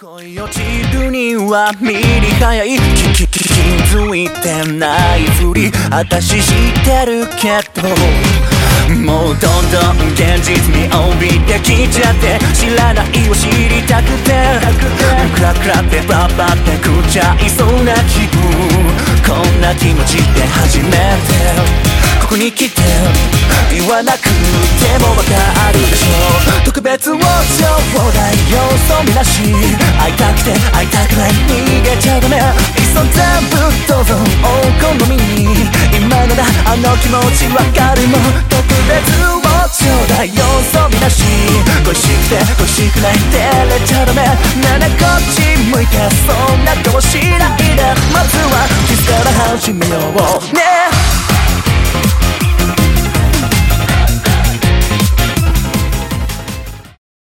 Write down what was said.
恋落ちるにはミリ早い気づいてないふり私してるけどもうどんどん現実に帯びてきちゃって知らないを知りたくてクラクラってババって食っちゃいそうな気分こんな気持ちで初めてここに来て言わなくてもわかるでしょ特別をちょうだいよそ見なし会いたくて会いたくない逃げちゃダメいっそ全部どうぞお好みに今ならあの気持ちわかるもん特別をちょうだいよそ見なし恋しくて恋しくない照れちゃダメねえねえこっち向いてそんな顔しないでまずはキスから始めようね